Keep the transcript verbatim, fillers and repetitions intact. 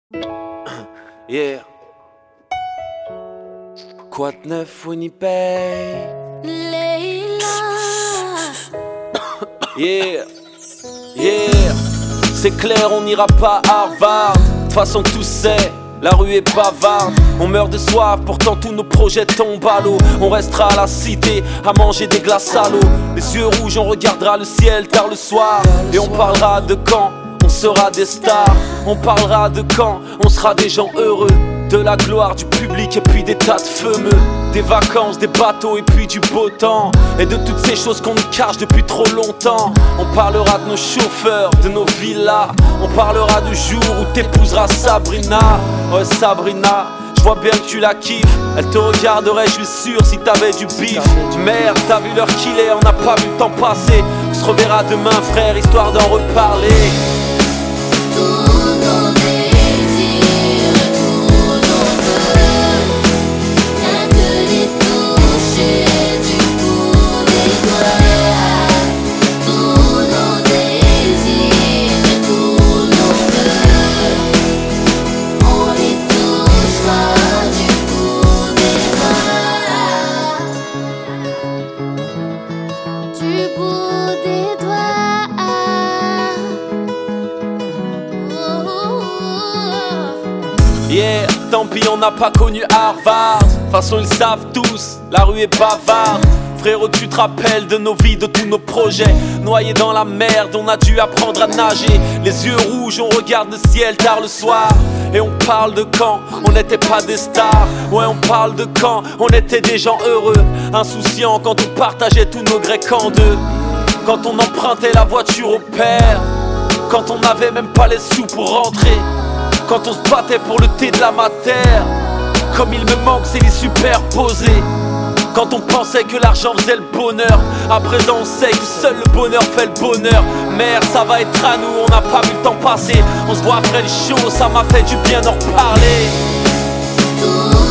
Yeah. Quoi de neuf, Winnipeg? Leila. Yeah. Yeah. C'est clair, on n'ira pas à Harvard. De toute façon, tout sait, la rue est bavarde. On meurt de soif, pourtant tous nos projets tombent à l'eau. On restera à la cité, à manger des glaces à l'eau. Les yeux rouges, on regardera le ciel tard le soir. Et on parlera de quand on sera des stars. On parlera de quand on sera des gens heureux. De la gloire du public et puis des tas de fumeux. Des vacances, des bateaux et puis du beau temps. Et de toutes ces choses qu'on nous cache depuis trop longtemps. On parlera de nos chauffeurs, de nos villas. On parlera du jour où t'épouseras Sabrina. Ouais Sabrina, je vois bien que tu la kiffes. Elle te regarderait, je suis sûr, si t'avais du bif. Merde, t'as vu l'heure qu'il est, on n'a pas vu le temps passer. On se reverra demain frère, histoire d'en reparler. Yeah, tant pis on n'a pas connu Harvard. De toute façon ils savent tous, la rue est bavarde. Frérot tu te rappelles de nos vies, de tous nos projets. Noyés dans la merde, on a dû apprendre à nager. Les yeux rouges, on regarde le ciel tard le soir. Et on parle de quand on n'était pas des stars. Ouais on parle de quand on était des gens heureux. Insouciants quand on partageait tous nos grecs en deux. Quand on empruntait la voiture au père. Quand on n'avait même pas les sous pour rentrer. Quand on se battait pour le thé de la matière. Comme il me manque c'est les superposés. Quand on pensait que l'argent faisait le bonheur. À présent on sait que seul le bonheur fait le bonheur. Merde ça va être à nous, on n'a pas vu le temps passer. On se voit après le show, ça m'a fait du bien d'en reparler.